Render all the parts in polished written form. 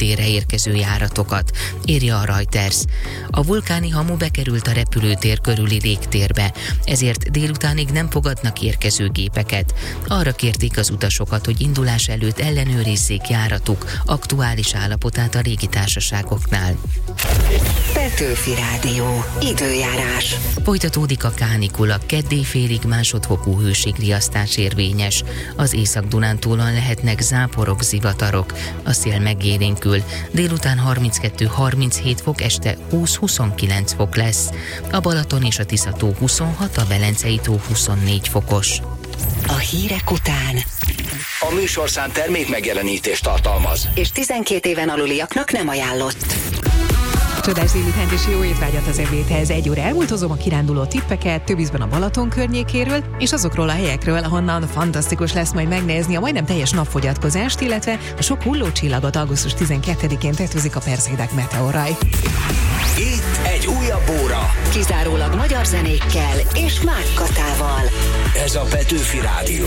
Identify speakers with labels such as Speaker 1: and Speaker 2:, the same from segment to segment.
Speaker 1: térre érkező járatokat, írja a Reuters. A vulkáni hamu bekerült a repülőtér körüli légtérbe, ezért délutánig nem fogadnak érkező gépeket. Arra kérték az utasokat, hogy indulás előtt ellenőrizzék járatuk aktuális állapotát a légitársaságoknál.
Speaker 2: Petőfi Rádió. Időjárás.
Speaker 1: Folytatódik a kánikula, keddi félig másodfokú hőségriasztás érvényes. Az Észak-Dunántúlon lehetnek záporok, zivatarok. A szél megélénkül. Délután 32-37 fok, este 20-29 fok lesz. A Balaton és a Tisza-tó 26, a Velencei-tó 24 fokos.
Speaker 2: A hírek után
Speaker 3: A műsorszám termék megjelenítést tartalmaz,
Speaker 2: és 12 éven aluliaknak nem ajánlott.
Speaker 4: Csodás délután és jó étvágyat az ebédhez. 1 óra elmúlt, hozom a kiránduló tippeket, több ízben a Balaton környékéről, és azokról a helyekről, ahonnan fantasztikus lesz majd megnézni a majdnem teljes napfogyatkozást, illetve a sok hullócsillagot augusztus 12-én tetőzik a Perseidek Meteoraj.
Speaker 3: itt egy újabb óra.
Speaker 2: Kizárólag magyar zenékkel és Mák Katával.
Speaker 3: Ez a Petőfi Rádió.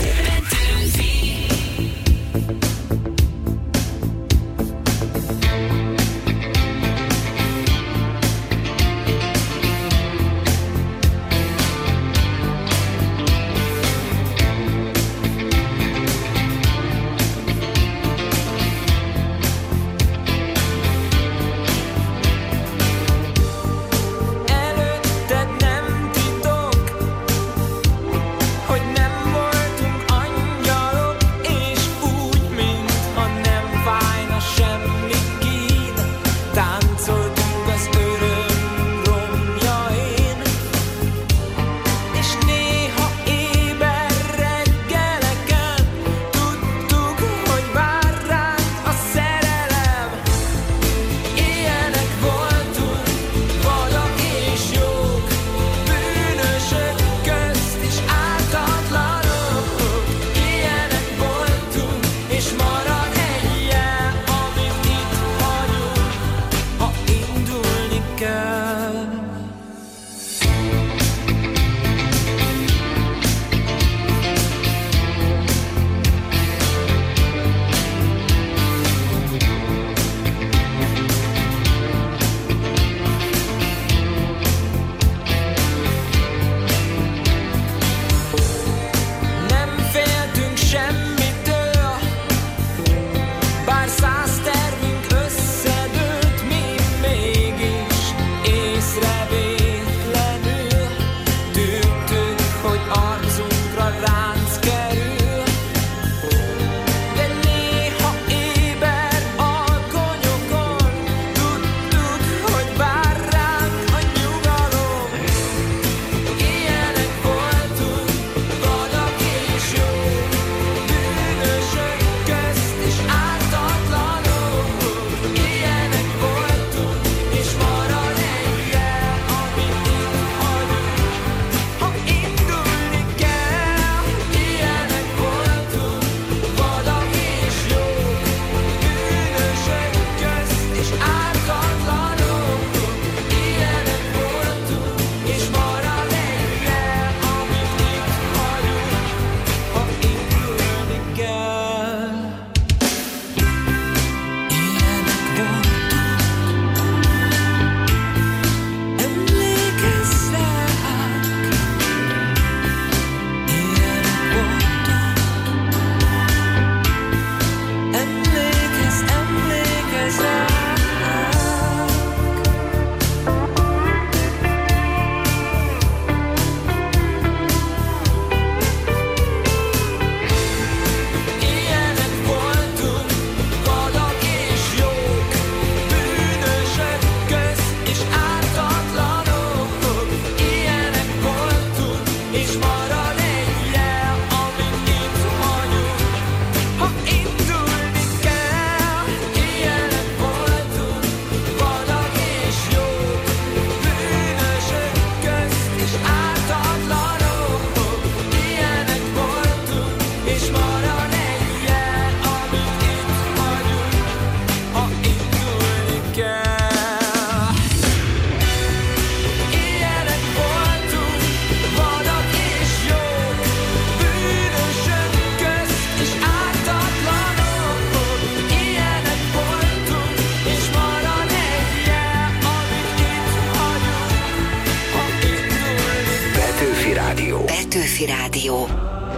Speaker 2: Rádió.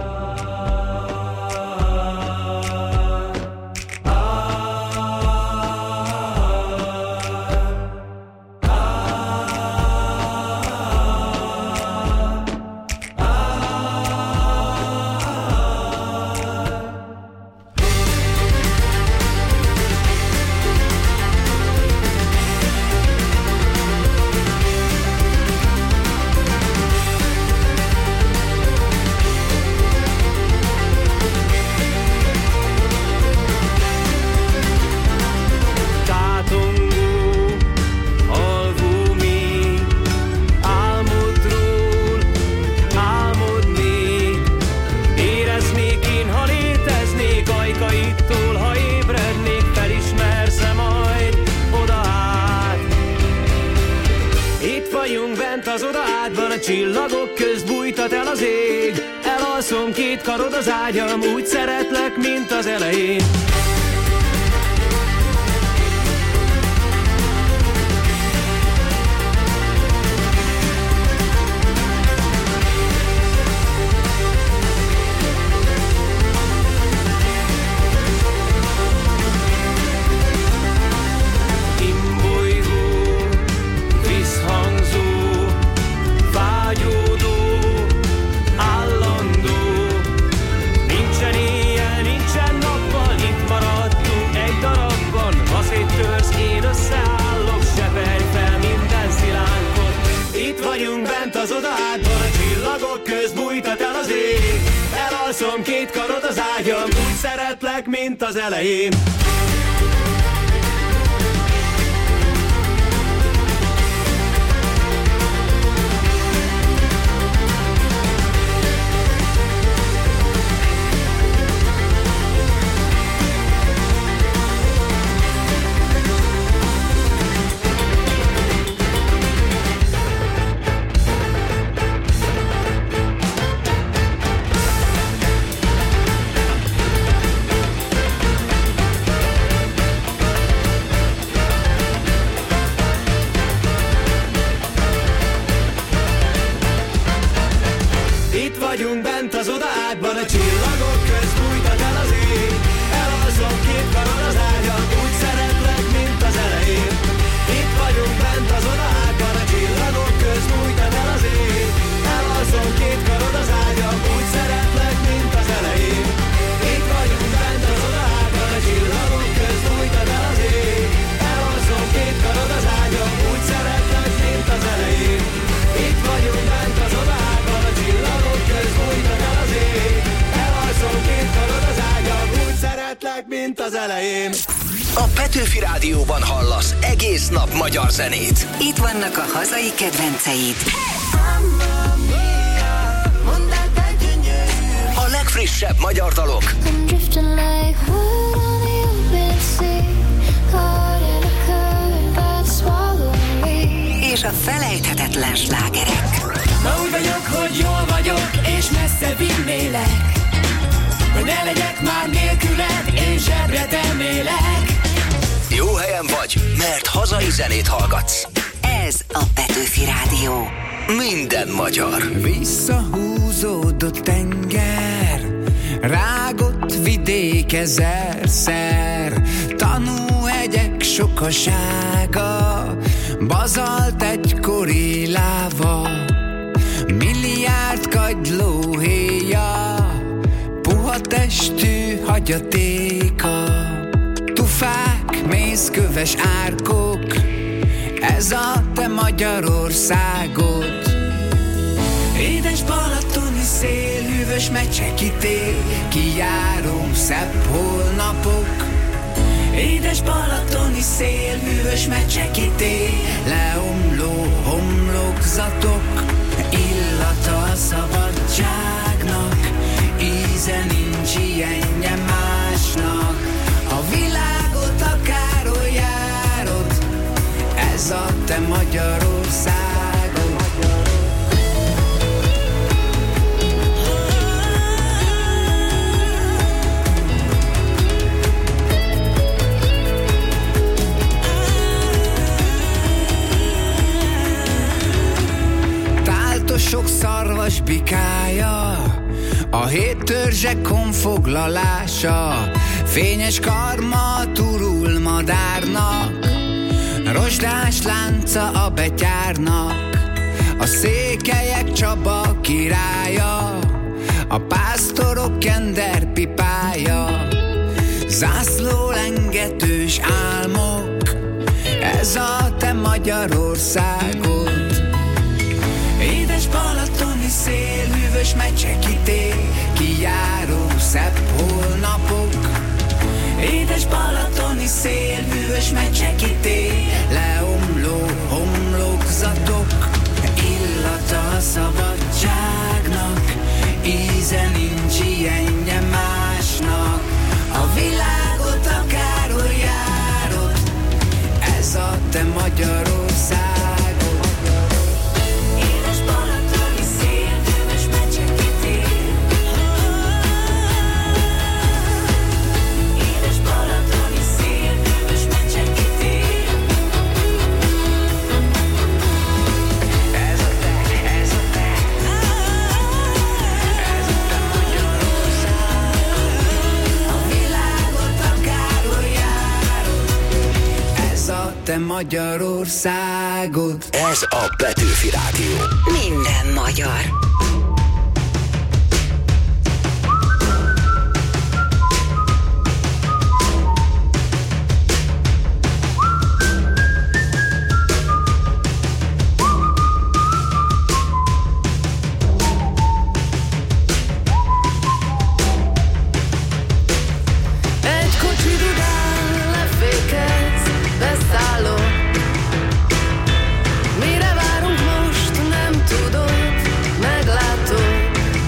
Speaker 5: Csillagok közt bújtat el az ég, elalszom két karod az ágyam, úgy szeretlek, mint az elején. Az odádban a csillagok közt bújtat el az ég, elalszom két karod az ágyam, úgy szeretlek, mint az elején. Vagyunk bent az odaágyban, a csillagok közt bújtat el az ég, elalszom két karod az ágyam, úgy szeretlek, mint az elején. Itt vagyunk bent az odaágyban, a csillagok közt bújtat el az ég, elalszom két karod az ágyam, úgy szeretlek, mint az elején. Itt vagyunk bent az odaágyban, a csillagok közt bújtat el az ég, elalszom két karod az ágyam, úgy szeretlek, mint az elején. Itt vagyunk bent az odaágyban, a csillagok közt bújtat el az ég, elalszom két karod az ágyam, úgy szeretlek, mint az elején.
Speaker 3: A Petőfi Rádióban hallasz egész nap magyar zenét.
Speaker 2: Itt vannak a hazai kedvenceid.
Speaker 3: A legfrissebb magyar dalok.
Speaker 2: És a felejthetetlen slágerek.
Speaker 5: Ma úgy vagyok, hogy jól vagyok, és messze vinnélek, hogy ne legyek már nélküled, én zsebre tennélek.
Speaker 3: Jó helyen vagy, mert hazai zenét hallgatsz.
Speaker 2: Ez a Petőfi Rádió.
Speaker 3: Minden magyar.
Speaker 6: Visszahúzódott tenger, rágott vidék ezerszer, tanúhegyek sokasága, bazalt egykori láva, milliárd kagyló héja, puha testű hagyatéka, tufák, mészköves árkok, ez a te Magyarországod. Édes balatoni szél, hűvös mecseki tél, kijáró szebb holnapok. Édes balatoni szél, hűvös mecseki tél, leomló homlokzatok, illata a szabadságnak, íze nincs ilyenje másnak. A világot akárhol járod, ez a te Magyarországod. Táltosok szarvas bikája, hét törzsek honfoglalása, fényes karma turul madárnak, rozsdás lánca a betyárnak, a székelyek Csaba királya, a pásztorok kenderpipája, zászlólengetős álmok, ez a te Magyarországod. Édes balatoni szél, hűvös mecsekité, kijáró szebb holnapok. Édes balatoni szél, hűvös mecsekité, leomló homlokzatok. Illata a szabadságnak, íze nincs ilyenje másnak. A világot akárhol járod, ez a te Magyarországod. Édes balatoni szél, hűvös mecsekité. Édes balatoni szél, hűvös mecsekité. Ez a te, ez a te, ez a te Magyarország. A világot akárhol járod, ez a te Magyarországod.
Speaker 3: Ez a Petőfi Rádió.
Speaker 2: Minden magyar.
Speaker 7: Egy kocsi dudán lefékezz, beszállok. Mire várunk most, nem tudod, meglátod.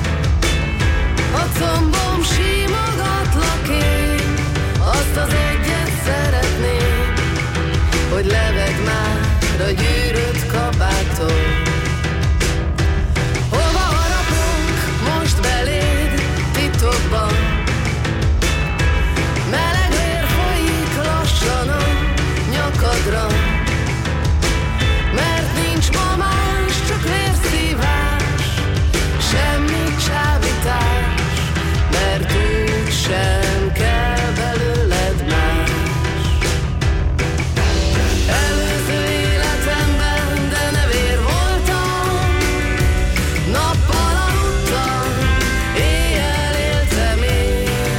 Speaker 7: A combom simogatlak én, azt az egyet szeretném, hogy levedd már a gyűrött kabátot. Hova harapunk most beléd titokban? Meleg vér folyik lassan a nyakadra, mert nincs ma más, csak vérszívás, semmi csábítás, mert úgy sem kell belőled más. Előző életemben, de ne vér voltam, nappal aludtam, éjjel éltem én.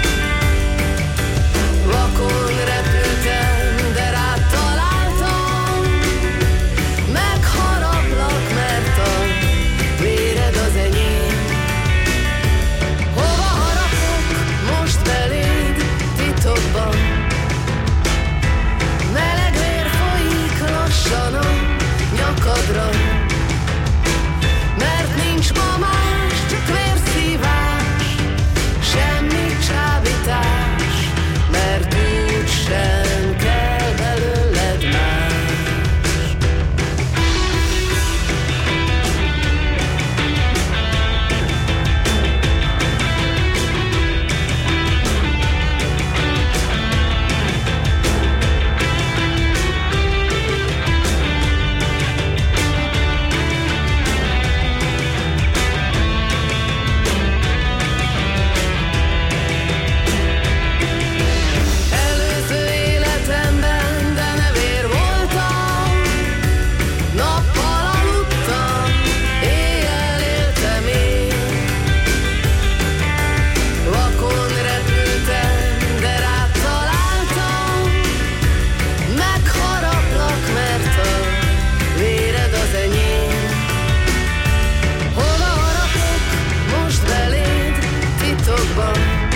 Speaker 7: Vakon repültem, de rád találtam, megharaplak, mert a véred az enyém. Hova harapok most beléd titokban? Meleg vér folyik lassan a nyakadra, mert nincs ma más, csak vérszívás, semmi csábítás, mert úgy sem kell belőled más. Előző életemben, de ne vér voltam, nappal aludtam, éjjel éltem én. Vakon repültem, de rád találtam, megharaplak, mert a véred az enyém. Hova harapok most beléd titokban?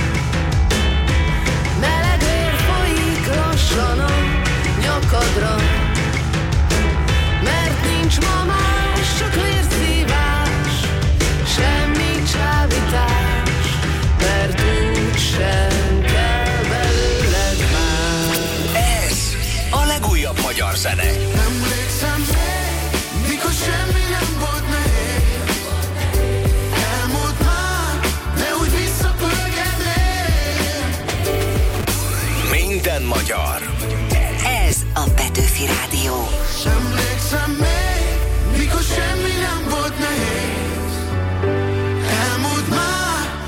Speaker 7: Meleg vér folyik lassan a nyakadra, mert nincs ma más, csak vérszívás, semmi csábítás, mert úgy sem kell belőled más.
Speaker 3: Ez a legújabb magyar zene.
Speaker 5: Emlékszem, mikor semmi nem volt nehéz. Elmúlt már, de úgy visszapörgetnél.
Speaker 3: Minden magyar.
Speaker 2: Ez a Petőfi Rádió.
Speaker 5: Emlékszem még, mikor semmi nem volt nehéz. Elmúlt már,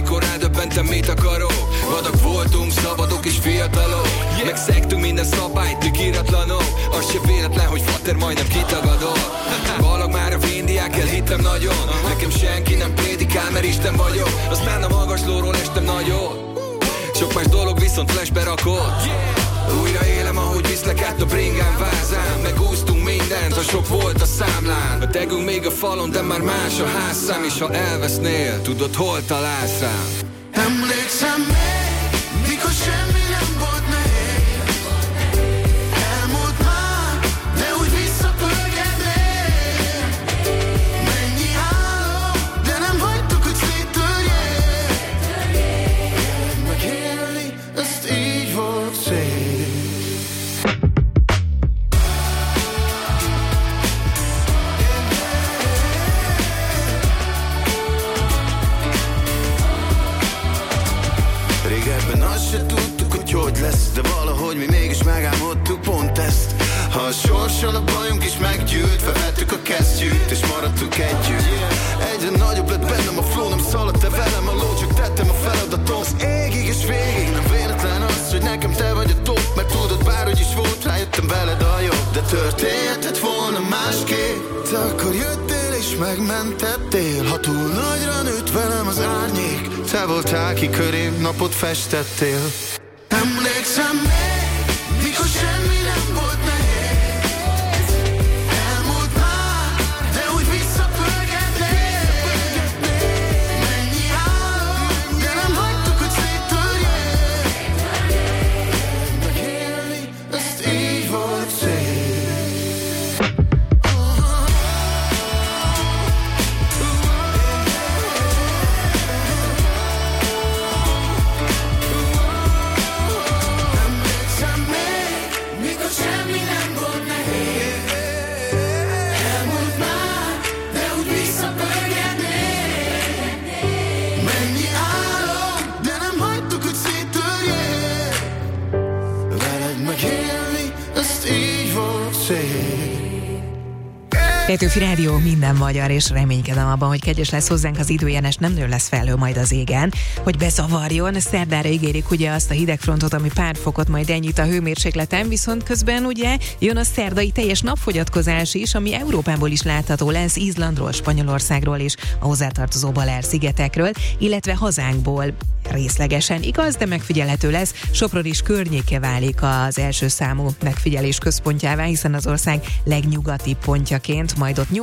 Speaker 8: amikor eldöbbentem, mit akarok. Vadak voltunk, szabadok és fiatalok, megszegtünk minden szabályt, míg íratlanok. Az se véletlen, hogy fater majdnem kitagadott. Valag már a véndiák, elhittem nagyon. Nekem senki nem prédikál, mert Isten vagyok. Aztán a magaslóról estem nagyot. Sok más dolog viszont flashbe rakott. Újra élem, ahogy viszlek át a bringán vázán. Megúsztunk mindent, ha sok volt a számlán. A tegünk még a falon, de már más a házszám. És ha elvesznél, tudod, hol találsz rám.
Speaker 5: Emlékszem még, mikor semmi nem volt nehéz. Elmúlt már, de úgy visszapörgetnél. Mennyi álom, de nem hagytuk, hogy széttörjél. Megélni, ezt így volt szép. Régebben azt se tudtuk, hogy lesz, de valahogy mi mégis megálmodtuk pont ezt. Ha a sorssal a bajunk is meggyűlt, felvettük a kesztyűt és maradtuk együtt. Egyre nagyobb lett bennem a flow, nem szaladt te velem a ló, csak tettem a feladatom az égig és végig. Nem véletlen az, hogy nekem te vagy a top, mert tudod, bárhogy is volt, rájöttem veled a jobb. De történhetett volna másképp, te akkor jöttél és megmentettél. Ha túl nagyra nőtt velem az árnyék, te voltál, ki körém napot festettél. Emlékszem még, mikor semmi nem volt nehéz. Elmúlt már, de úgy visszapörgetnél. Mennyi álom, de nem hagytuk, hogy széttörjél. Megélni, ezt így volt szép.
Speaker 4: Petőfi Rádió, minden magyar, és reménykedem abban, hogy kegyes lesz hozzánk az időjárás, nem nő lesz felhő majd az égen, hogy bezavarjon. Szerdára ígérik ugye azt a hidegfrontot, ami pár fokot majd ennyit a hőmérsékleten, viszont közben ugye jön a szerdai teljes napfogyatkozás is, ami Európából is látható lesz, Izlandról, Spanyolországról és a hozzátartozó Baleár-szigetekről, illetve hazánkból részlegesen igaz, de megfigyelhető lesz. Sopron is környéke válik az első számú megfigyelés központjává, hiszen az ország legnyugatibb pontjaként majd ott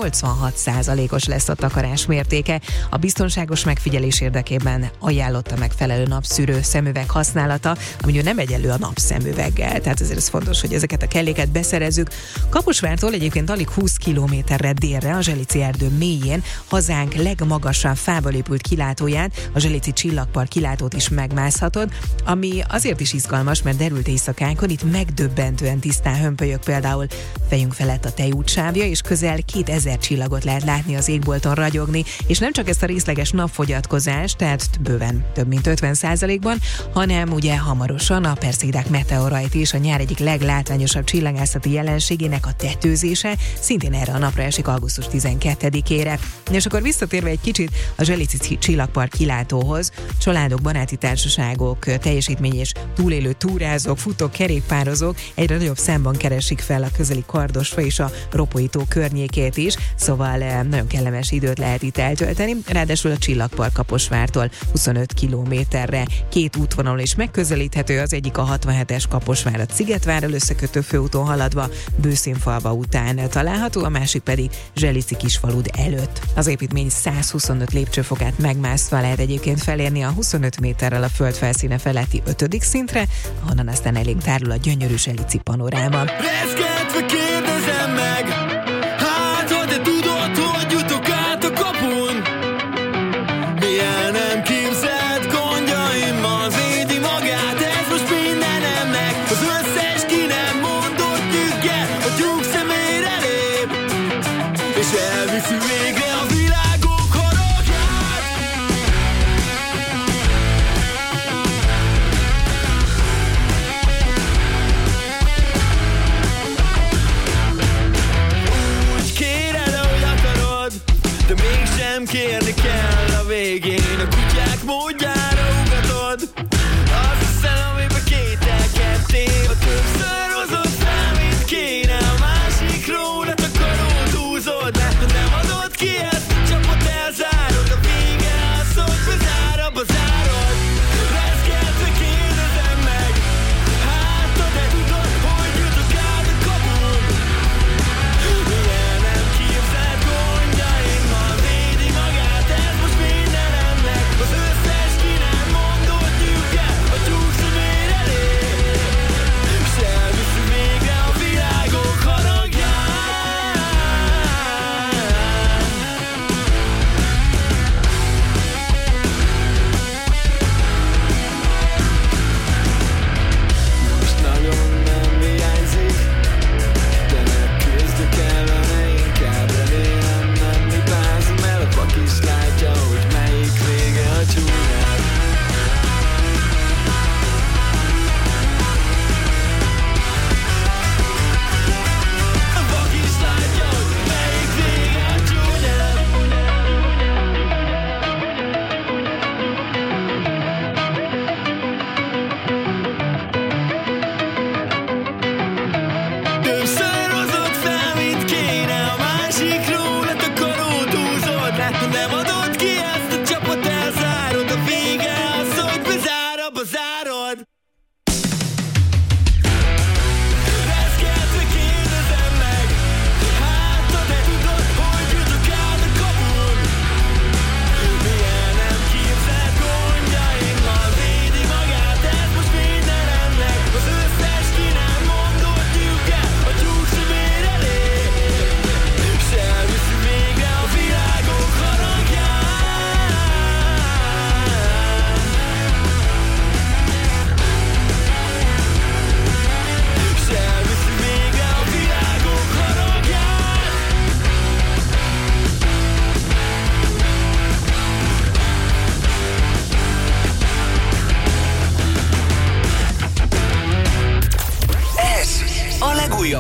Speaker 4: 86%-os lesz a takarás mértéke. A biztonságos megfigyelés érdekében ajánlott a megfelelő napszűrő szemüveg használata, ami ugye nem egyenlő a napszemüveggel, tehát ezért ez fontos, hogy ezeket a kelléket beszerezzük. Kaposvártól egyébként alig 20 kilométerre délre, a Zselici erdő mélyén hazánk legmagasabb fából épült kilátóját, a Zselici Csillagpark kilátót is megmászhatod, ami azért is izgalmas, mert derült éjszakánkon itt megdöbbentően tisztán hömpölyög például fejünk felett a tejútsávja, és közel 2000 csillagot lehet látni az égbolton ragyogni, és nem csak ezt a részleges napfogyatkozást, tehát bőven több mint 50%-ban, hanem ugye hamarosan a Perseidák meteorait is, a nyár egyik leglátványosabb csillagászati jelenségének a tetőzése szintén erre a napra esik augusztus 12-ére. És akkor visszatérve egy kicsit a Zselici Csillagpark kilátóhoz, családok, baráti társaságok, teljesítmény és túlélő túrázók, futók, kerékpározók egyre nagyobb számban keresik fel a közeli Kardosfa és a Ropói-tó környékét is, szóval nagyon kellemes időt lehet itt eltölteni, ráadásul a Csillagpark Kaposvártól 25 kilométerre két útvonalon is megközelíthető, az egyik a 67-es Kaposvárat Szigetvárral összekötő főúton haladva Bőszínfalva után található, a másik pedig Zselici Kisfalud előtt. Az építmény 125 lépcsőfokát megmászva lehet egyébként felérni a 25 méterrel a föld felszíne feletti 5. szintre, ahonnan aztán elénk tárul a gyönyörű zselici panoráma.
Speaker 5: Reszkedve kérdezem meg, hát ha te tudod, hogy jutok át a kapun. Milyen nem képzelt gondjaimmal védi magát, ez most mindenemnek. Az összes ki nem mondott tükke, a tyúk szemére lép, és elviszi végre a világok haragját. Úgy kéred, ahogy akarod, de mégsem kérni kell a végén. A kutyák módján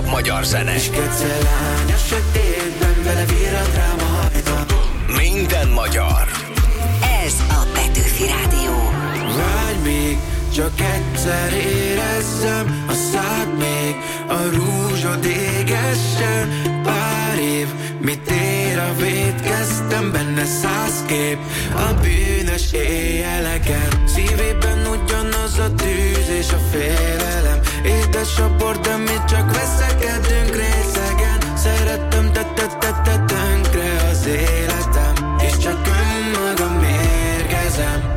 Speaker 3: nap magyar zene.
Speaker 6: És kecelány a sötétben, vele virrat rám a hajtam.
Speaker 3: Minden magyar.
Speaker 2: Ez a Petőfi Rádió.
Speaker 6: Vágy még, csak egyszer érezzem a szád még, a rúzsod égessen. Pár év, mit ér a vétkeztem, benne 100 kép a bűnös éjjeleken. Szívében ugyanaz a tűz és a félelem. Édes a bor, de mi csak veszekedünk részegen. Szerettem, te tönkre az életem, és csak önmagam mérgezem.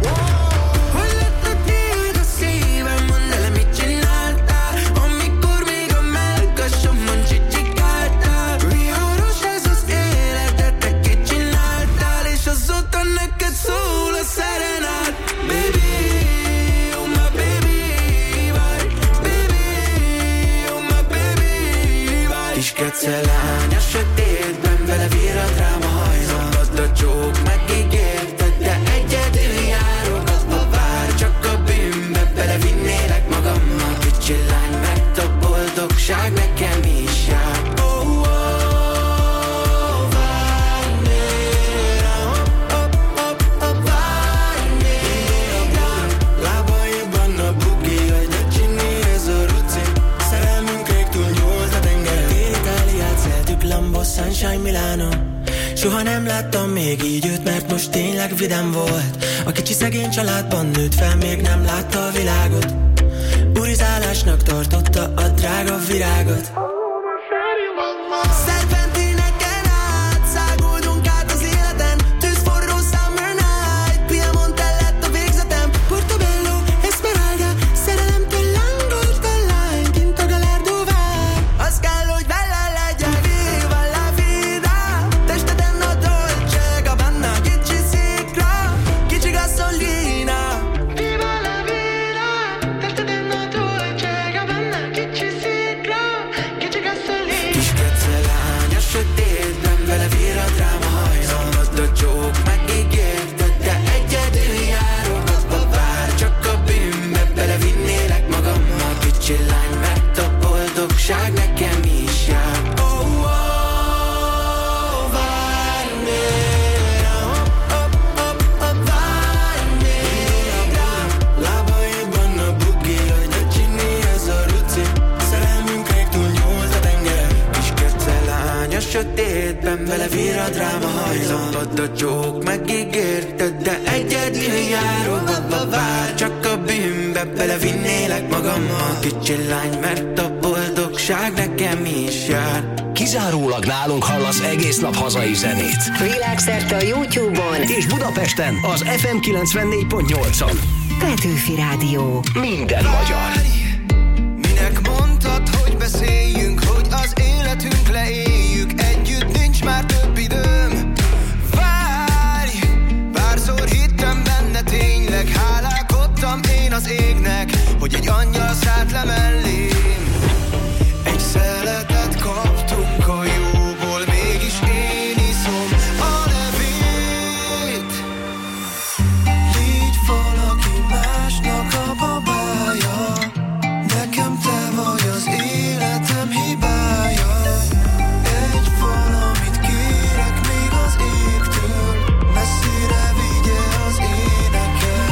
Speaker 6: Kecelány a sötétben, vele virrat rám a hajzom. Add a csók, megígérted, de egyedül járok. Abba vár, csak a bűnbe belevinnélek magammal. Kicsi lány, mert a boldogság nekem is jár. Várj még rám, várj még rám. Lábaiban a bugi, hogy ne csinálj, ez a rutin. Szerelmünk rég túl nyúlt a tengeren. Lambo, Sunshine, Milano. Soha nem láttam még így őt, mert most tényleg vidám volt. A kicsi szegény családban nőtt fel, még nem látta a világot. Urizálásnak tartotta a drága virágot. Szerpentineken át száguldunk át az életen. Tűzforró summer night, Piemonte lett a végzetem. Portobello, Esmeralda, szerelemtől lángolt a lány, kint a Gallardo vár. Az kell, hogy vele legyen. Nekem is jár. Várj még rám, várj még rám. Lábaiban a bugi, hogy ne csinálj, ez a rutin. Szerelmünk rég túl nyúlt a tengeren. Kis kecelány a sötétben, vele virrad rám a hajzom. Add a csók, megígérted, de egyedül járok. Abba vár, csak a bűnbe belevinnélek magammal. Kicsi lány, mert a boldogság nekem is jár.
Speaker 3: Kizárólag nálunk hallasz egész nap hazai zenét.
Speaker 2: Világszerte a YouTube-on
Speaker 3: És Budapesten az FM 94.8-on.
Speaker 2: Petőfi Rádió.
Speaker 3: Minden magyar.
Speaker 5: Minek mondtad, hogy beszéljünk, hogy az életünk leéljük. Együtt nincs már több időm. Várj, párszor hittem benne tényleg. Hálálkodtam én az égnek, hogy egy angyal szállt le mellém. Egy szeletet kaptunk a jóból, mégis én iszom a levét. Légy valaki másnak a babája, nekem te vagy az életem hibája. Egy valamit kérek még az égtől, messzire vigye az énekel.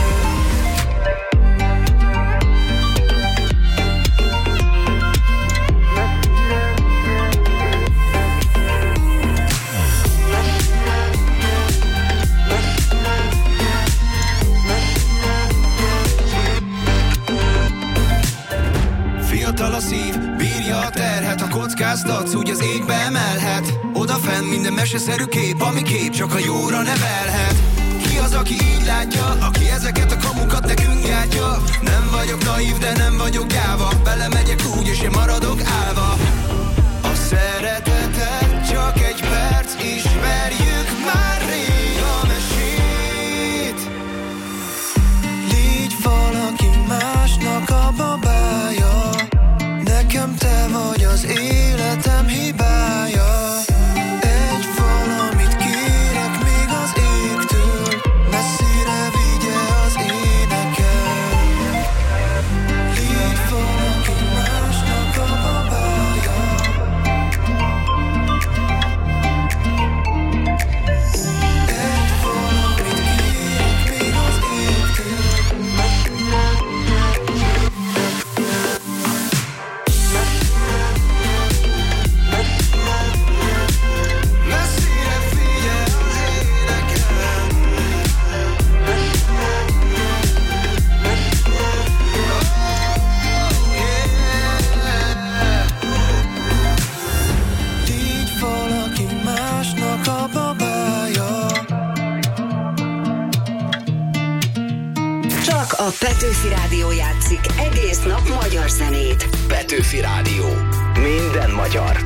Speaker 5: Fiatal a szív, bírja a terhet, ha kockáztatsz, úgy az égbe emelhet. Odafenn minden meseszerű kép, ami kép csak a jóra nevelhet. Ki az, aki így látja, aki ezeket a kamukat nekünk gyártja? Nem vagyok naív, de nem vagyok gyáva, belemegyek úgy, és én maradok állva. A szeretetet csak egy perc, ismerjük már rég a mesét. Légy valaki másnak a babája, nekem te vagy az életem hibája. Egy valamit kérek még az égtől, messzire vigye az énekel. Légy valaki másnak a babája.
Speaker 2: Petőfi Rádió játszik egész nap magyar zenét.
Speaker 3: Petőfi Rádió. Minden magyar.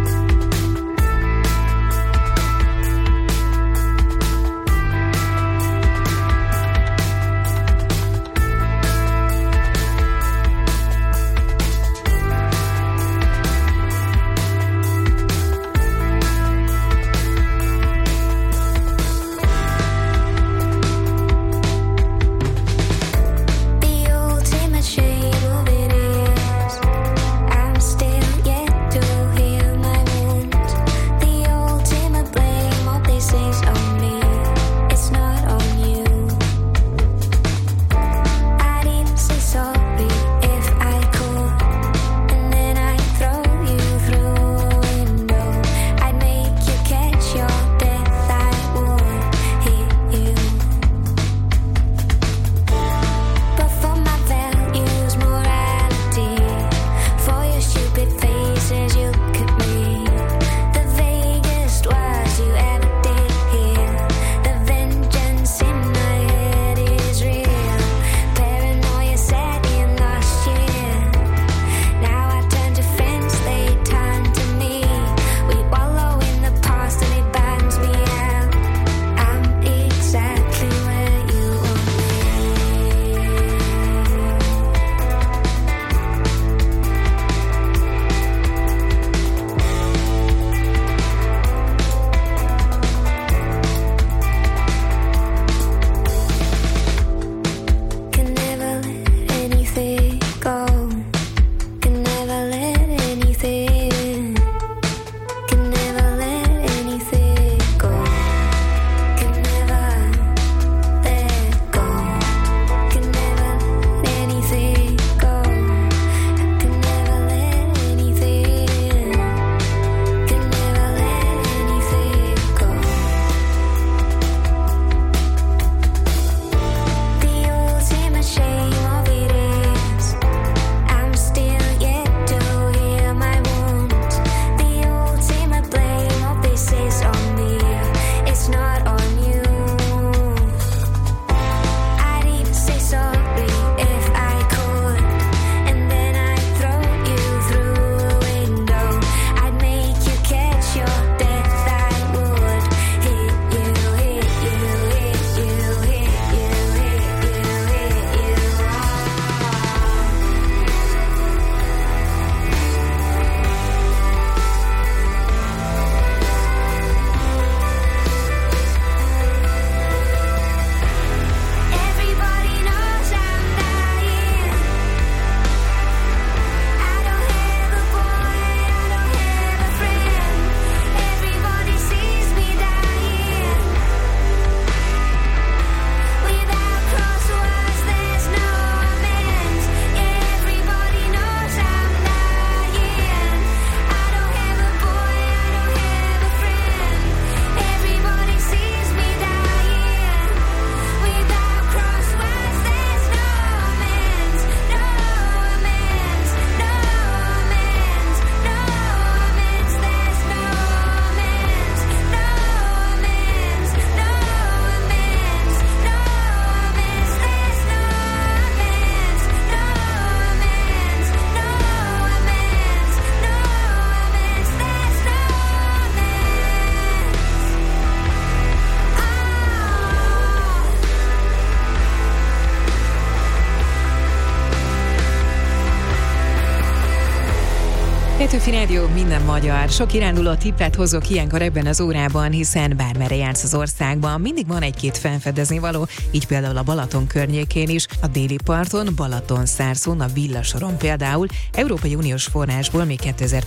Speaker 4: Petőfi Rádió, minden magyar. Sok kiránduló tippet hozok ilyenkor ebben az órában, hiszen bármerre jársz az országban, mindig van egy-két felfedezni való, így például a Balaton környékén is, a déli parton, Balatonszárszón, a Villasoron például Európai Uniós forrásból még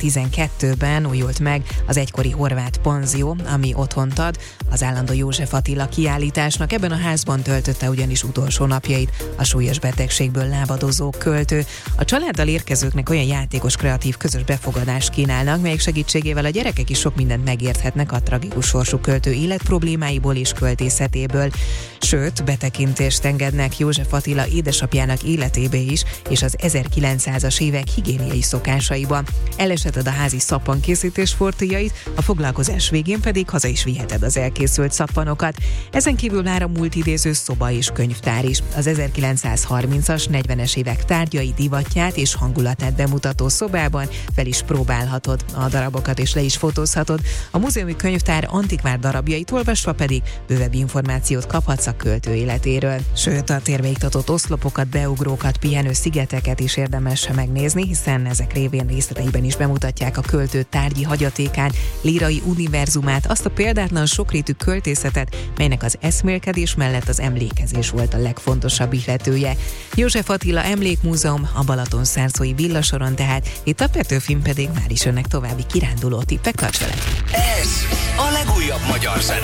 Speaker 4: 2012-ben újult meg az egykori horvát panzió, ami otthont ad az állandó József Attila kiállításnak. Ebben a házban töltötte ugyanis utolsó napjait a súlyos betegségből lábadozó költő. A családdal érkezőknek olyan játékos, kreatív, közös befogadás befogadást kínálnak, melyek segítségével a gyerekek is sok mindent megérthetnek a tragikus sorsú költő életproblémáiból és költészetéből. Sőt, betekintést engednek József Attila édesapjának életébe is, és az 1900-as évek higiéniai szokásaiba. Elesheted a házi szappankészítés fortéjait, a foglalkozás végén pedig haza is viheted az elkészült szappanokat. Ezen kívül már a múlt idéző szoba és könyvtár is. Az 1930-as, 40-es évek tárgyai, divatját és hangulatát bemutató szobában fel is próbálhatod a darabokat és le is fotózhatod. A múzeumi könyvtár antikvár darabjait olvasva pedig bővebb információt kaphatsz a költő életéről. Sőt, a térbe iktatott oszlopokat, beugrókat, pihenő szigeteket is érdemes megnézni, hiszen ezek révén részleteiben is bemutatják a költő tárgyi hagyatékát, lírai univerzumát, azt a példátlan sokrétű költészetet, melynek az eszmélkedés mellett az emlékezés volt a legfontosabb illetője. József Attila Emlékmúzeum a Balatonszárszói Villasoron, tehát itt a Petőfin pedig már is önnek további kiránduló tippek. Tarts vele!
Speaker 3: Ez a legújabb magyar zene.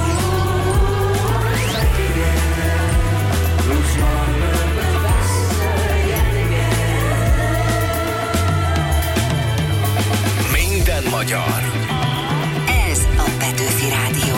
Speaker 3: Minden magyar.
Speaker 2: Ez a Petőfi Rádió.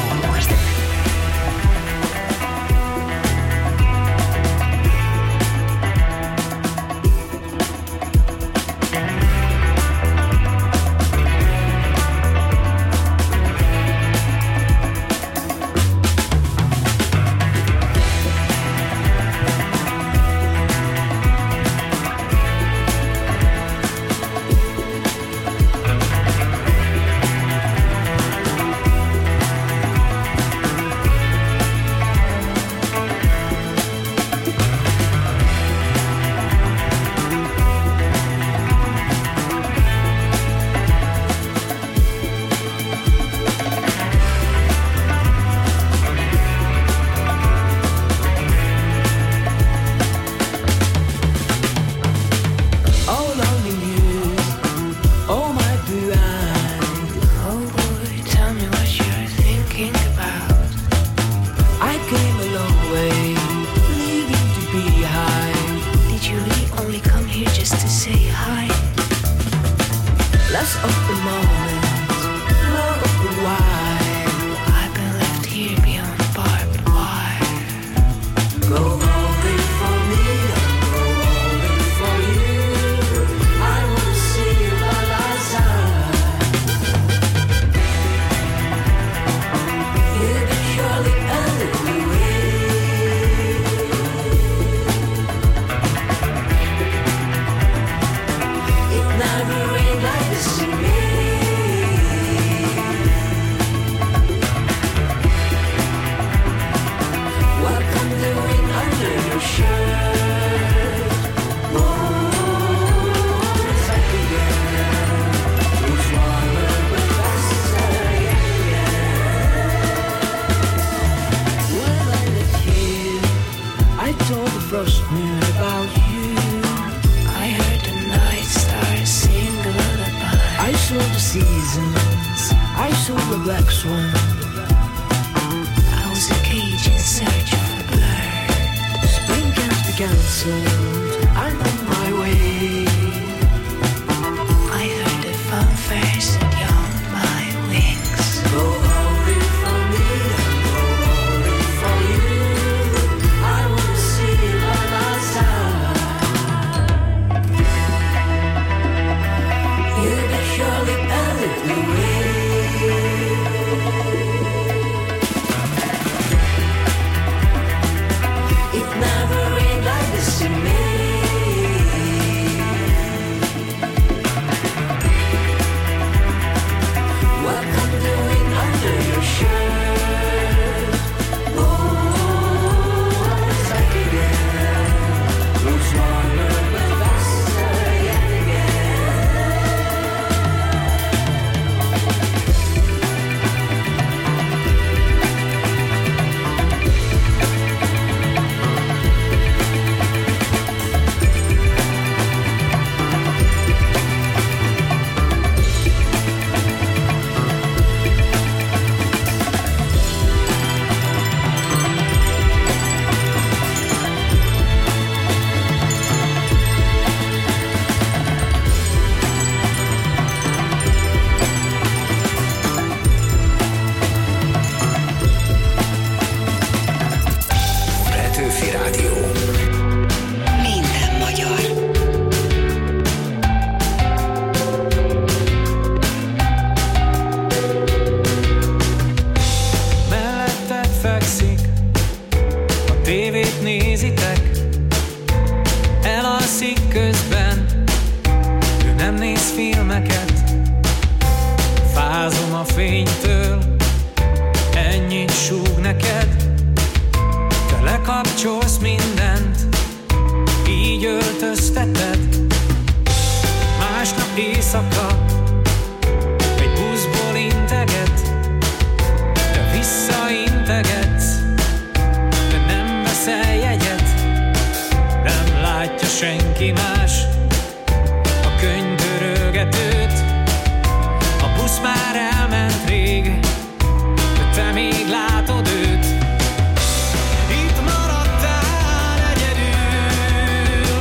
Speaker 9: fénytől, ennyit súg neked. Te lekapcsolsz mindent, így öltözteted. Másnap éjszaka egy buszból integet, te visszaintegetsz, de nem veszel jegyet. Nem látja senki más a könyvörögetőt. A busz már elment rég, de te még látod őt. Itt maradtál egyedül,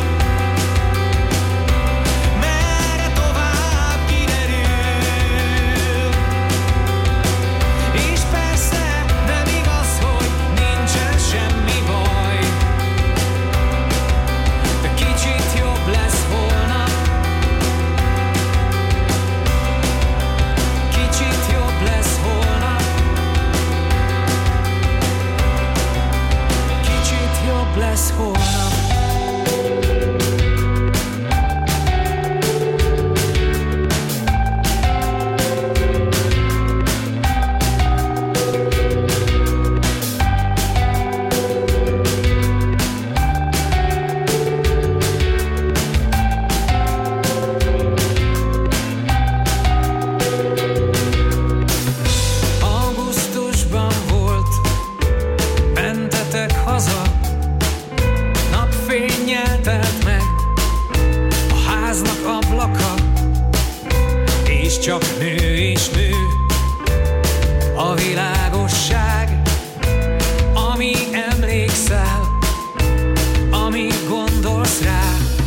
Speaker 9: merre tovább kiderül. És persze nem igaz, hogy nincsen semmi baj, de kicsit jobb lesz holnap. Kicsit jobb lesz holnap. Kicsit jobb lesz holnap. Augusztusban volt, mentetek haza, napfénnyel telt meg a háznak ablaka, és csak nő és nő a világosság, amíg emlékszel, amíg gondolsz rá.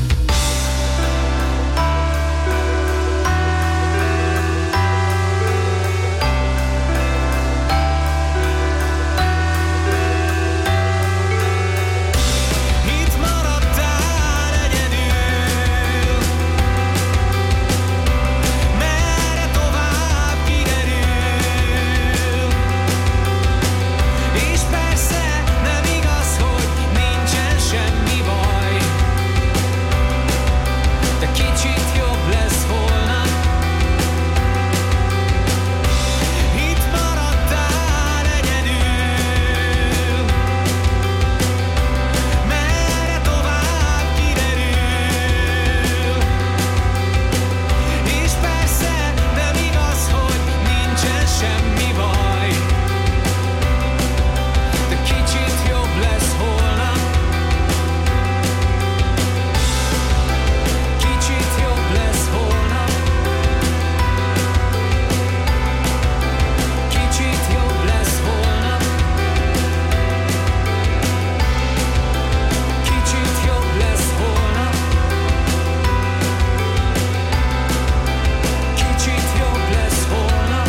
Speaker 9: Itt maradtál egyedül, merre tovább kiderül. És persze nem igaz, hogy nincsen semmi baj, de kicsit jobb lesz holnap. Itt maradtál egyedül, merre tovább kiderül. És persze nem igaz, hogy nincsen semmi baj, de kicsit jobb lesz holnap. Kicsit jobb lesz holnap. Kicsit jobb lesz holnap. Kicsit jobb lesz holnap. Kicsit jobb lesz holnap.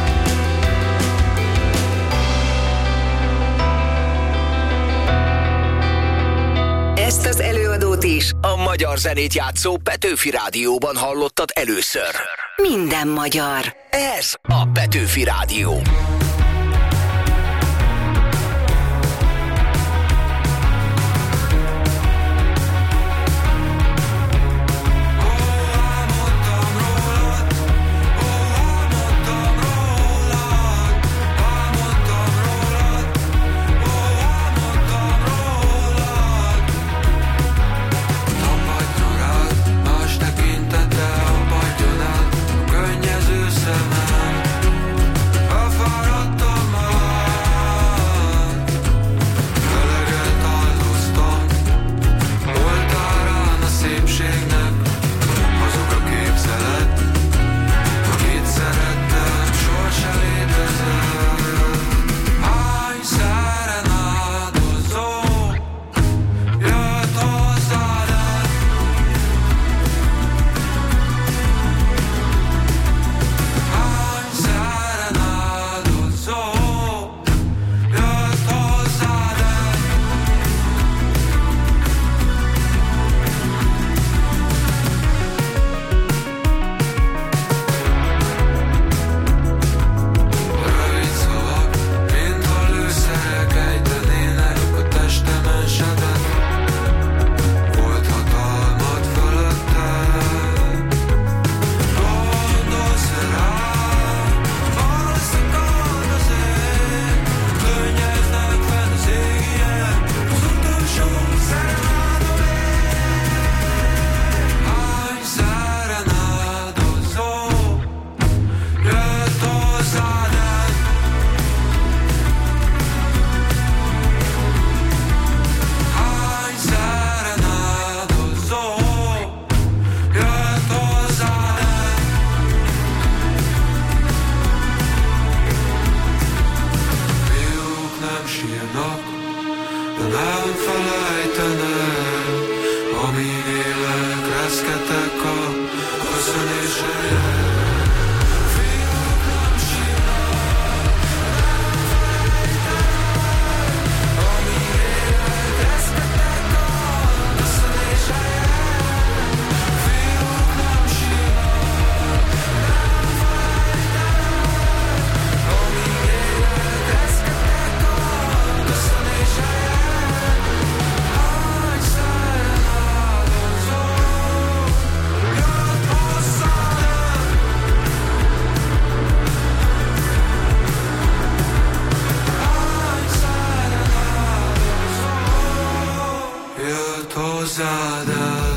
Speaker 2: Ezt az előadót is
Speaker 3: A magyar zenét játszó Petőfi Rádióban hallottad először.
Speaker 2: minden magyar.
Speaker 3: Ez a Petőfi Rádió.
Speaker 6: Más tekintete a padjon át, a könnyező szemem. A fara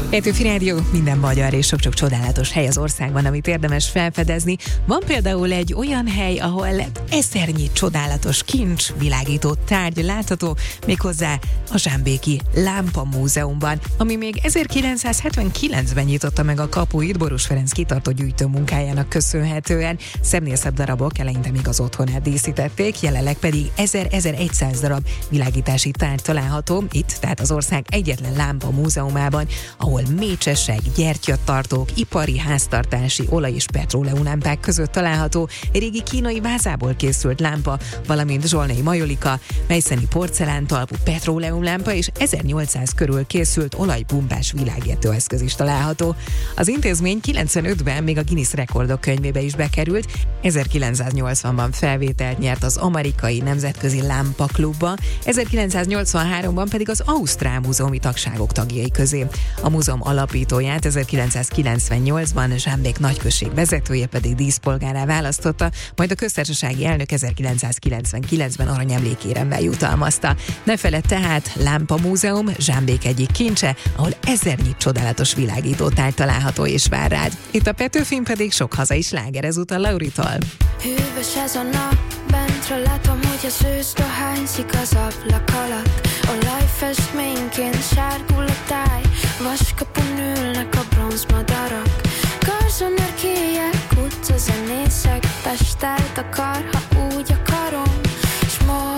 Speaker 4: Petőfi Rádió, minden magyar és sok-sok csodálatos hely az országban, amit érdemes felfedezni. Van például egy olyan hely, ahol ezernyi csodálatos kincs, világító tárgy látható, méghozzá a Zsámbéki Lámpa Múzeumban, ami még 1979-ben nyitotta meg a kapuit Boros Ferenc kitartó gyűjtő munkájának köszönhetően. Szebbnél szebb darabok eleinte még az otthonát díszítették, jelenleg pedig 1000-1100 darab világítási tárgy található itt, tehát az ország egyetlen lámpa múzeumában, ahol mécsesek, gyertyatartók, ipari, háztartási, olaj- és petróleumlámpák között található régi kínai vázából készült lámpa, valamint zsolnai majolika, melyszeni porcelántalpú petróleumlámpa és 1800 körül készült olajpumpás világértőeszköz is található. Az intézmény 95-ben még a Guinness Rekordok könyvébe is bekerült, 1980-ban felvételt nyert az amerikai nemzetközi lámpaklubba, 1983-ban pedig az Ausztrál Múzeumi Tagságok tagjai közé. A múzeum alapítóját 1998-ban Zsámbék nagyközség vezetője pedig díszpolgárá választotta, majd a köztársasági elnök 1999-ben aranyemlékéremmel jutalmazta. Ne feledd tehát, Lámpa Múzeum, Zsámbék egyik kincse, ahol ezernyi csodálatos világítótárgy található és vár rád. Itt a Petőfin pedig sok hazai sláger ezúttal Lauritól.
Speaker 10: Hűvös ez a nap, bentről látom, hogy az ősz dohányzik az ablak alatt. Olajfestményként sárgul a táj, vaskapun ülnek a bronzmadarak. Garzsonerkélyek, utcazenészek, testelt akar, ha úgy akarom, s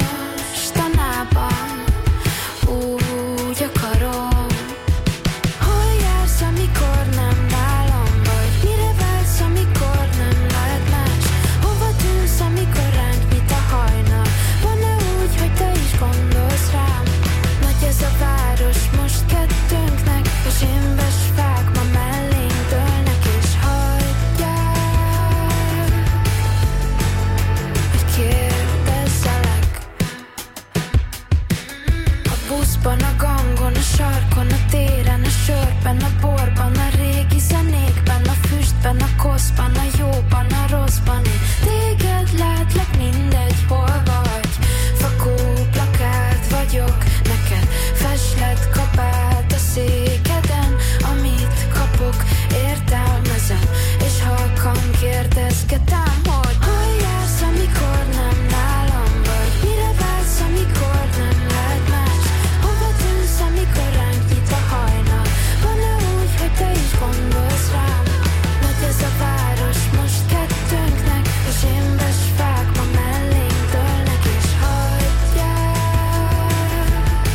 Speaker 10: mostanában úgy akarom. Hol jársz, amikor nem nálam vagy? Mire vársz, amikor nem lehet más? Hova tűnsz, amikor ránk nyit a hajnal? Van-e úgy, hogy te is gondolsz rám? Nagy ez a város most kettőnknek, a zsémbes fák ma mellénk dőlnek és hagyják, hogy kérdezzelek. A buszban, a gangon, a sarkon, a téren, a sörben, a borban, a régi zenékben, a füstben, a koszban, a jóban, a rosszban. Én téged látlak, mindegy, hol vagy. Fakó plakát vagyok, neked feslet kabát a székeden, amit kapok, értelmezem, és halkan kérdezgetem, hogy hol jársz, amikor nem nálam vagy? Mire vársz, amikor nem lehet más? Hova tűnsz, amikor ránk nyit a hajnal? Van-e úgy, hogy te is gondolsz rám? Nagy ez a város most kettőnknek, a zsémbes fák ma mellénk dőlnek és hagyják,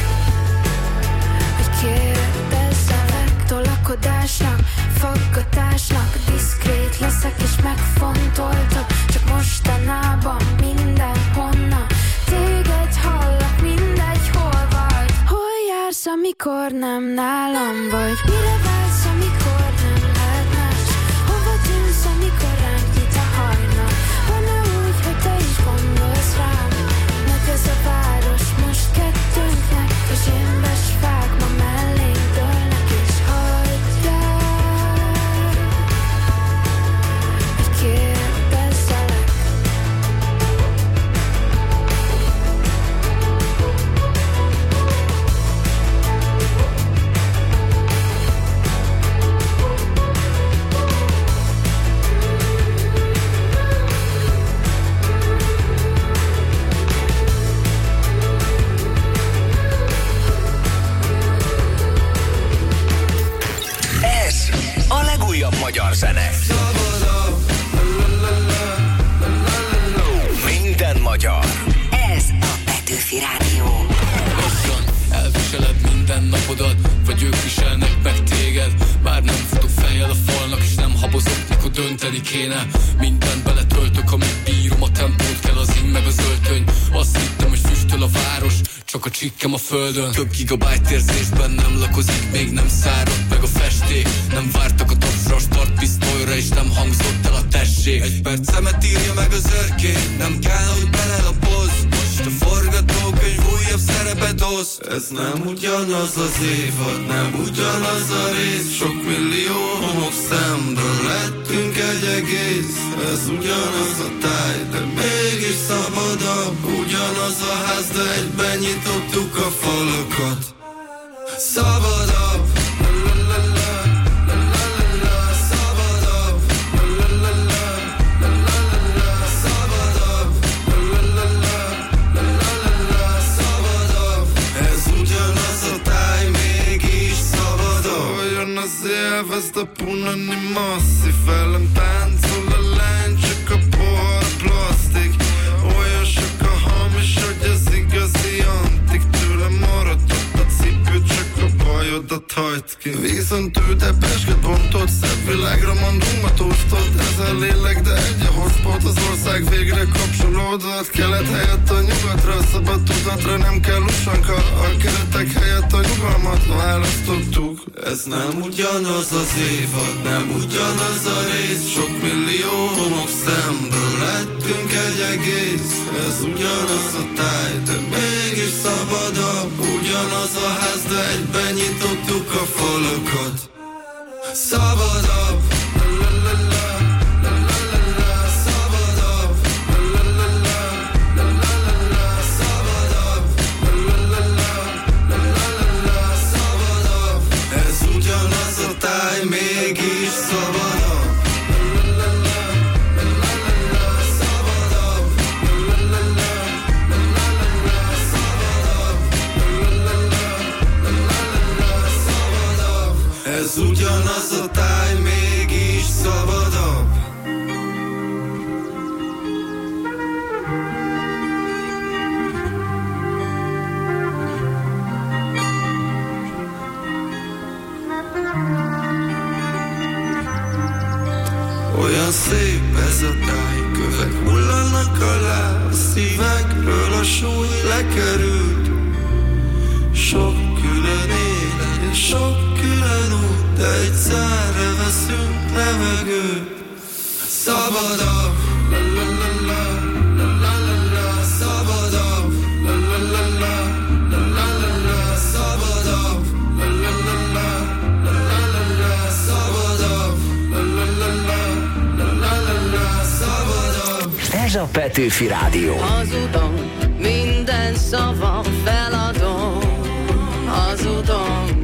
Speaker 10: hogy kérdezzelek. Tolakodásnak, faggatásnak, diszkrét leszek és megfontoltabb, csak mostanában mindenhonnan téged hallak, mindegy, hol vagy. Hol jársz, amikor nem nálam vagy? Mire vársz, amikor nem lehet más? Hova tűnsz, amikor ránk nyit a hajnal? Van-e úgy, hogy te is gondolsz rám? Nagy ez a város most kettőnknek, a zsémbes fák ma mellénk dőlnek és hagyják, hogy kérdezzelek.
Speaker 3: Ez a legújabb magyar zene. Minden magyar.
Speaker 2: Ez a Petőfi Rádió.
Speaker 8: Lassan elviseled minden napodat, vagy ők viselnek meg téged. Már nem futok fejjel a falnak, és nem habozok, mikor dönteni kéne. Mindent beletöltök, amit bírom, a tempót kell az ing meg az öltöny. Azt hittem, hogy füstöl a város, csak a csikkem a földön. Több gigabyte érzésben nem lakozik, még nem szárad meg a festék. Nem vártak a tapsra, start pisztolyra, és nem hangzott el a tessék. Egy percemet írja meg az örkény, nem kell, hogy belelapozz. Most a forgatókönyv újabb szerepet osz. Ez nem ugyanaz az évad, nem ugyanaz a rész. Sok millió homok szemből lettünk egy egész. Ez ugyanaz a táj, de mégis szabadabb. Ugyanaz a ház, de egyben nyitottuk a falakat. Szabadabb, la la la la.
Speaker 6: maradt ki. Viszont ő te pesgőpontot, szebb világra mondunk ma tosztot. Ezer lélek, de egy a hotspot, az ország végre kapcsolódott. Kelet helyett a nyugatra, szabad tudatra, nem kell usanka. A keretek helyett a nyugalmat választottuk. Ez nem ugyanaz az évad, nem ugyanaz a rész. Sok millió homok szemből lettünk egy egész. Ez ugyanaz a táj, de mégis szabadabb. Ugyanaz a ház, de egyben nyitottuk a falakat. Szabadabb. Táj mégis szabadabb. Szabadabb. Szabadabb. Ez ugyanaz a táj mégis szabadabb. Olyan szép ez a táj, kövek hullanak alá, a szívekről a súly lekerült. Sok külön élet és sok külön út, de egyszerre veszünk levegőt. Szabadabb, la la la la, la la la la, szabadabb, la la la la, la la la la, szabadabb, la la la la, la la la la, szabadabb, la la la la.
Speaker 3: Ez a Petőfi Rádió.
Speaker 7: Hazudom, minden szavam feladom. Hazudom,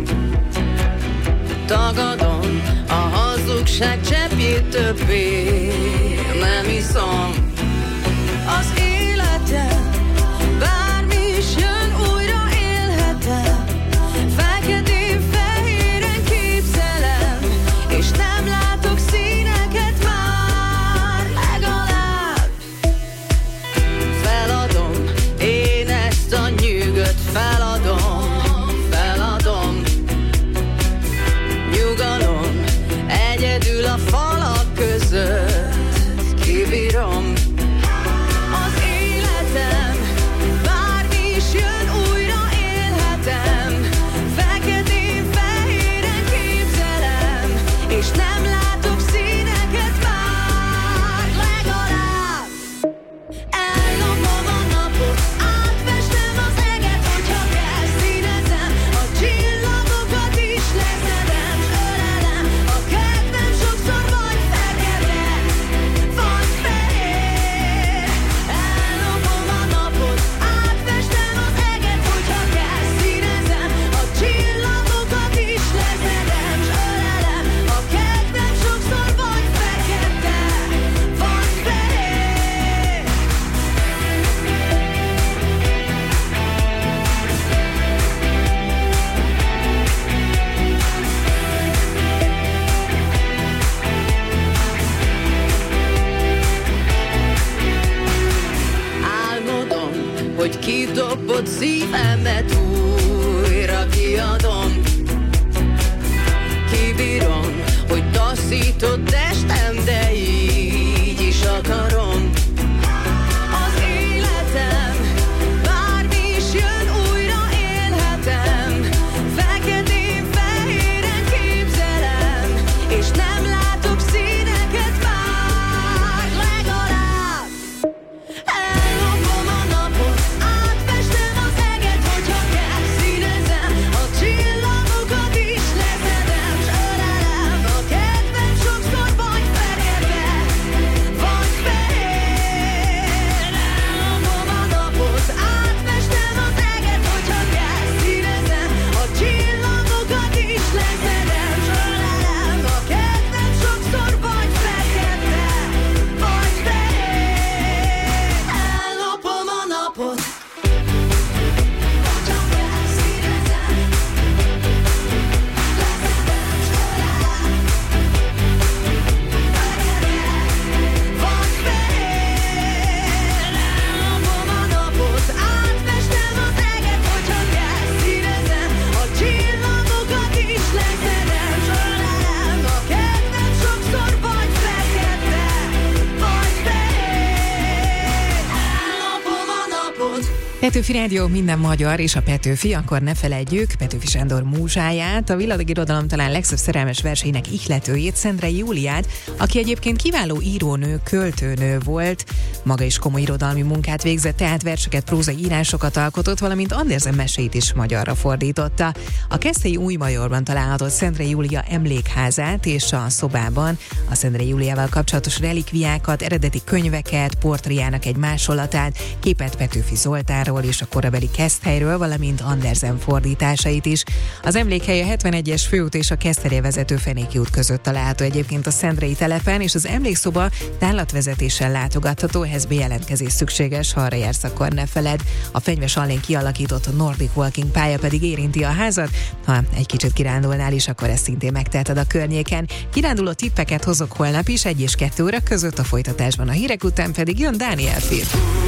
Speaker 7: tagadom, a hazugság cseppjét többé nem iszom. Az életem bármi is jön, újra élhetem. Feketén-fehéren képzelem, és nem látok színeket már. Legalább feladom, én ezt a nyűgöt feladom. Feladom, nyugalom, egyedül a falak között kibírom. Az életem bármi is jön, újra élhetem. Feketén-fehéren képzelem, és nem látok színeket már. Legalább ellopom a napot, átfestem az eget, hogyha kell színezem. A csillagokat is leszedem, ölelem. A kedvem sokszor vagy fekete, vagy fehér. Ellopom a napot, átfestem az eget, hogyha kell színezem. A csillagokat is leszedem, ölelem. A kedvem sokszor vagy fekete, vagy fehér. Álmodom, hogy kidobott szívemet újra kiadom. Kibírom, hogy taszított testem, de így is akarom. Az életem bármi is jön, újra élhetem. Feketén-fehéren képzelem, és nem látok színeket már. Legalább ellopom a napot, átfestem az eget, hogyha kell színezem. A csillagokat is leszedem, s ölelem. A kedvem sokszor vagy fekete, vagy fehér.
Speaker 4: Petőfi Rádió, minden magyar, és a Petőfi, akkor ne feledjük Petőfi Sándor múzsáját, a világirodalom talán legszebb szerelmes versének ihletőjét, Szendrei Júliát, aki egyébként kiváló írónő, költőnő volt, maga is komoly irodalmi munkát végzett, tehát verseket, prózai írásokat alkotott, valamint Andersen mesét is magyarra fordította. A Keszthelyi Újmajorban található Szendrei Júlia emlékházát és a szobában a Szendrei Júliával kapcsolatos relikviákat, eredeti könyveket, portréjának egy másolatát, képet Petőfi Zoltánról és a korabeli Keszthelyről, valamint Andersen fordításait is. Az emlékhely a 71-es főút és a Keszthelyre vezető Fenéki út között található egyébként a Szendrei telepen, és az emlékszoba távlatvezetéssel látogatható, ehhez bejelentkezés szükséges, ha arra jársz, akkor ne feled. A Fenyves Allén kialakított Nordic Walking pálya pedig érinti a házat. Ha egy kicsit kirándulnál is, akkor ezt szintén megteheted a környéken. Kiránduló tippeket hozok holnap is 1 és 2 óra között, a folytatásban a hírek után pedig jön Dániel Fir.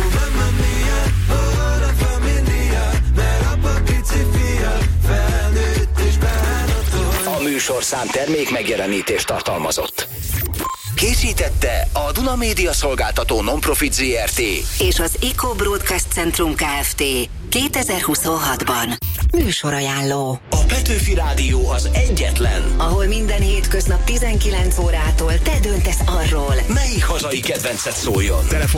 Speaker 3: A műsorszám termék megjelenítést tartalmazott. Készítette a Duna Média Szolgáltató Non-Profit ZRT
Speaker 2: és az Eco Broadcast Centrum Kft. 2026-ban. Műsorajánló.
Speaker 3: A Petőfi Rádió az egyetlen,
Speaker 2: ahol minden hétköznap 19 órától te döntesz arról,
Speaker 3: melyik hazai kedvencet szóljon.